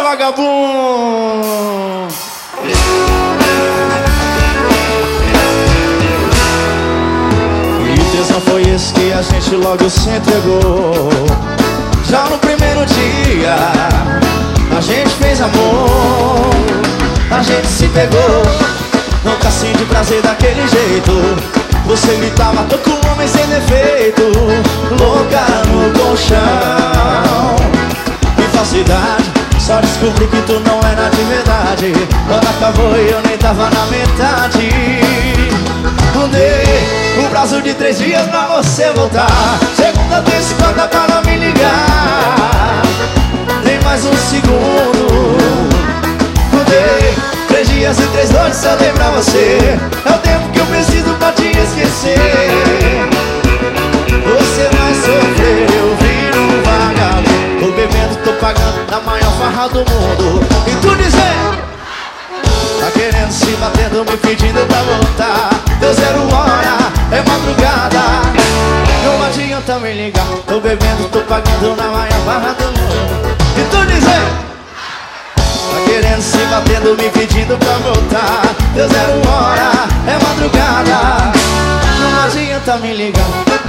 vagabundo. E o tesão foi esse que a gente logo se entregou. Já no primeiro dia a gente fez amor, a gente se pegou. Nunca senti prazer daquele jeito. Você gritava, tô com um homem sem defeito, louca no colchão. Que falsidade, só descobri que tu não era de verdade quando acabou e eu nem tava na metade. Dei o prazo de 3 dias pra você voltar. Segunda, terça e quarta para me ligar. Tem mais um segundo. Dei 3 dias e 3 noites só dei pra você. É o tempo que eu preciso pra te esquecer. Você vai sofrer, eu viro um vagabundo. Tô bebendo, tô pagando na maior farra do mundo. E tu dizendo, tá querendo se batendo, me pedindo pra voltar. Deu 0 hora, é madrugada. Não adianta me ligar. Tô bebendo, tô pagando na maior farra do mundo. E tu dizendo, tá querendo se batendo, me pedindo pra voltar. Deu 0 hora, é madrugada. Não adianta me ligar.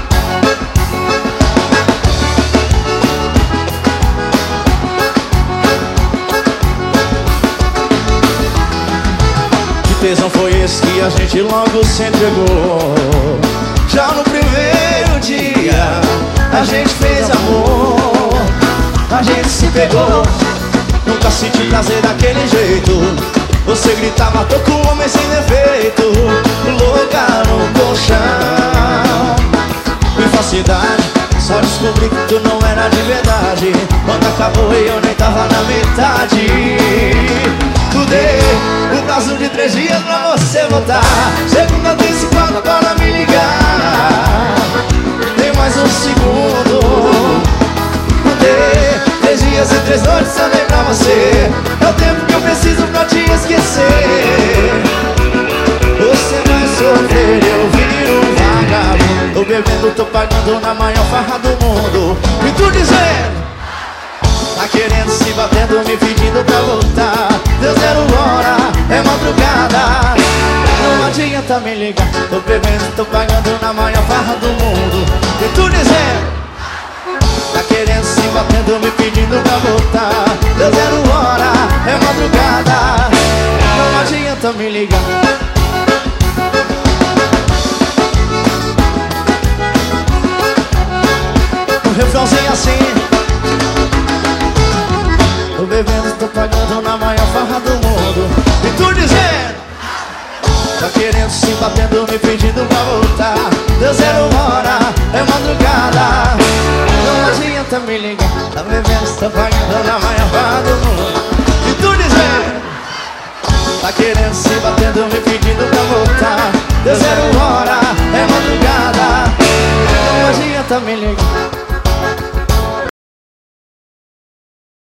Que tesão foi esse que a gente logo se entregou. Já no primeiro dia a gente fez amor, a gente se pegou. Nunca senti prazer daquele jeito. Você gritava, tô com um homem sem defeito, louca no colchão. Que falsidade, só descobri que tu não era de verdade quando acabou e eu nem tava na metade. Tu dei o prazo de 3 dias pra você voltar. Segunda, terça e quarta para me ligar. Tem mais um segundo. Tu dei 3 dias e 3 noites só dei pra você. É o tempo que eu preciso pra te esquecer. Você vai sofrer, eu viro um vagabundo. Tô bebendo, tô pagando na maior farra do mundo. E tu dizendo, tá querendo se batendo, me pedindo pra voltar. Deu 0 hora, é madrugada. Não adianta me ligar. Tô bebendo, tô pagando na maior farra do mundo. E tu dizendo, tá querendo se batendo, me pedindo pra voltar. Deu 0 hora, é madrugada. Não adianta me ligar. O refrãozinho assim. Tô bebendo, tô pagando na maior farra do mundo. E tu dizendo, tá querendo se batendo, me pedindo pra voltar. Deu 0 hora, é madrugada. Não adianta me ligar. Tá bebendo, tô pagando na maior farra do mundo. E tu dizendo, tá querendo se batendo, me pedindo pra voltar. Deu 0 hora, é madrugada. Não adianta me ligar.